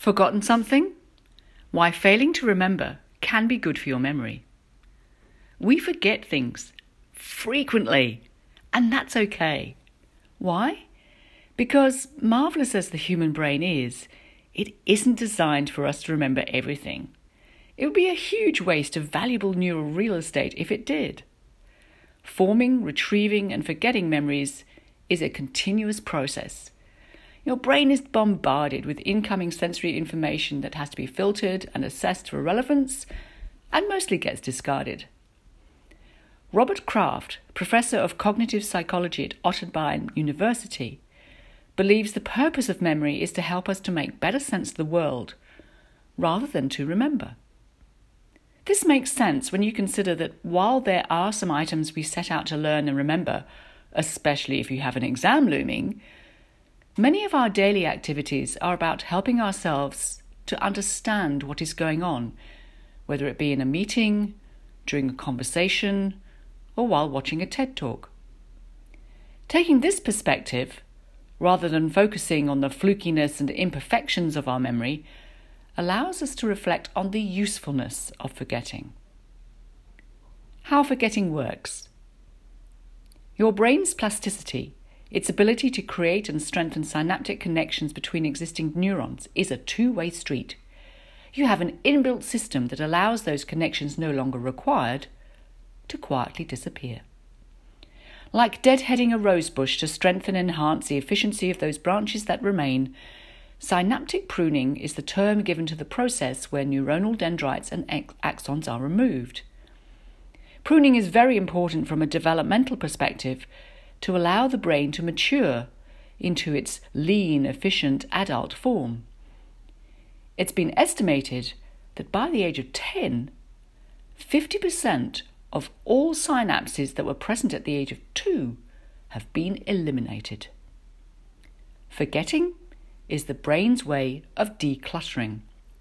Forgotten something? Why failing to remember can be good for your memory. We forget things frequently, and that's okay. Why? Because marvellous as the human brain is, it isn't designed for us to remember everything. It would be a huge waste of valuable neural real estate if it did. Forming, retrieving, and forgetting memories is a continuous process. Your brain is bombarded with incoming sensory information that has to be filtered and assessed for relevance, and mostly gets discarded. Robert Kraft, professor of cognitive psychology at Otterbein University, believes the purpose of memory is to help us to make better sense of the world, rather than to remember. This makes sense when you consider that while there are some items we set out to learn and remember, especially if you have an exam looming, many of our daily activities are about helping ourselves to understand what is going on, whether it be in a meeting, during a conversation, or while watching a TED Talk. Taking this perspective, rather than focusing on the flukiness and imperfections of our memory, allows us to reflect on the usefulness of forgetting. How forgetting works. Your brain's plasticity, its ability to create and strengthen synaptic connections between existing neurons, is a two-way street. You have an inbuilt system that allows those connections no longer required to quietly disappear. Like deadheading a rosebush to strengthen and enhance the efficiency of those branches that remain, synaptic pruning is the term given to the process where neuronal dendrites and axons are removed. Pruning is very important from a developmental perspective to allow the brain to mature into its lean, efficient adult form. It's been estimated that by the age of 10, 50% of all synapses that were present at the age of 2 have been eliminated. Forgetting is the brain's way of decluttering.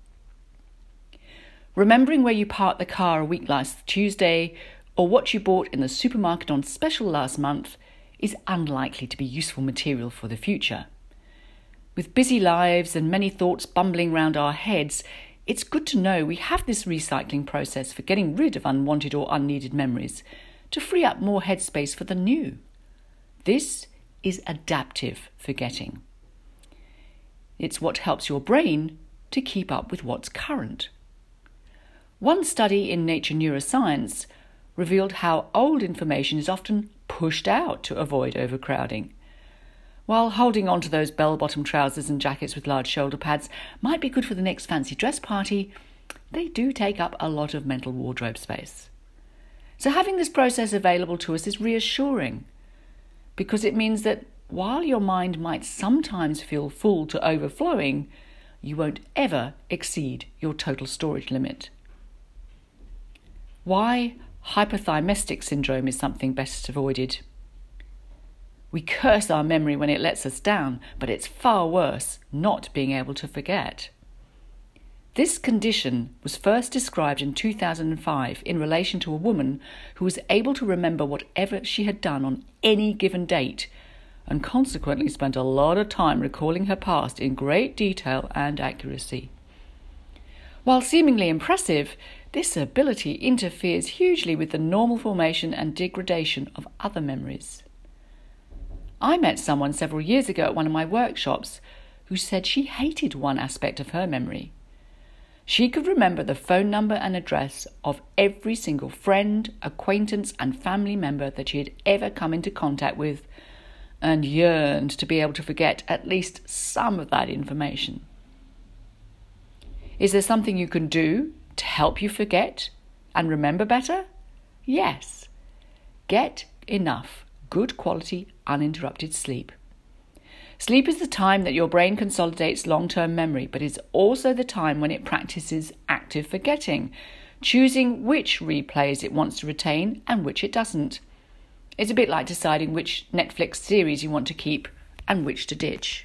Remembering where you parked the car a week last Tuesday or what you bought in the supermarket on special last month is unlikely to be useful material for the future. With busy lives and many thoughts bumbling round our heads, it's good to know we have this recycling process for getting rid of unwanted or unneeded memories to free up more headspace for the new. This is adaptive forgetting. It's what helps your brain to keep up with what's current. One study in Nature Neuroscience revealed how old information is often pushed out to avoid overcrowding. While holding on to those bell-bottom trousers and jackets with large shoulder pads might be good for the next fancy dress party, they do take up a lot of mental wardrobe space. So having this process available to us is reassuring, because it means that while your mind might sometimes feel full to overflowing, you won't ever exceed your total storage limit. Why hypothymestic syndrome is something best avoided. We curse our memory when it lets us down, but it's far worse not being able to forget. This condition was first described in 2005 in relation to a woman who was able to remember whatever she had done on any given date, and consequently spent a lot of time recalling her past in great detail and accuracy. While seemingly impressive, this ability interferes hugely with the normal formation and degradation of other memories. I met someone several years ago at one of my workshops who said she hated one aspect of her memory. She could remember the phone number and address of every single friend, acquaintance, and family member that she had ever come into contact with, and yearned to be able to forget at least some of that information. Is there something you can do to help you forget and remember better? Yes. Get enough good quality, uninterrupted sleep. Sleep is the time that your brain consolidates long-term memory, but it's also the time when it practices active forgetting, choosing which replays it wants to retain and which it doesn't. It's a bit like deciding which Netflix series you want to keep and which to ditch.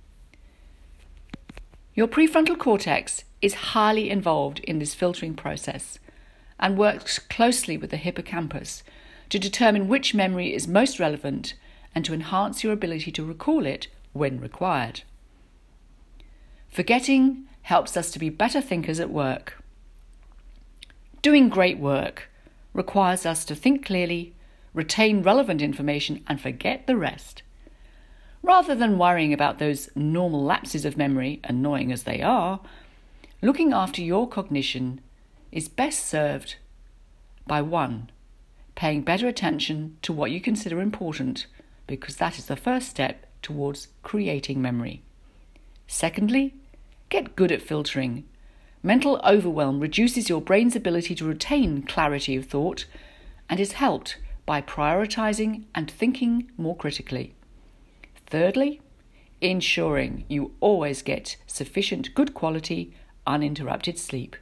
Your prefrontal cortex is highly involved in this filtering process and works closely with the hippocampus to determine which memory is most relevant and to enhance your ability to recall it when required. Forgetting helps us to be better thinkers at work. Doing great work requires us to think clearly, retain relevant information, and forget the rest. Rather than worrying about those normal lapses of memory, annoying as they are, looking after your cognition is best served by 1. Paying better attention to what you consider important, because that is the first step towards creating memory. Secondly, get good at filtering. Mental overwhelm reduces your brain's ability to retain clarity of thought and is helped by prioritizing and thinking more critically. Thirdly, ensuring you always get sufficient good quality, uninterrupted sleep.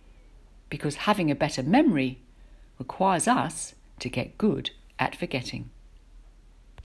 Because having a better memory requires us to get good at forgetting.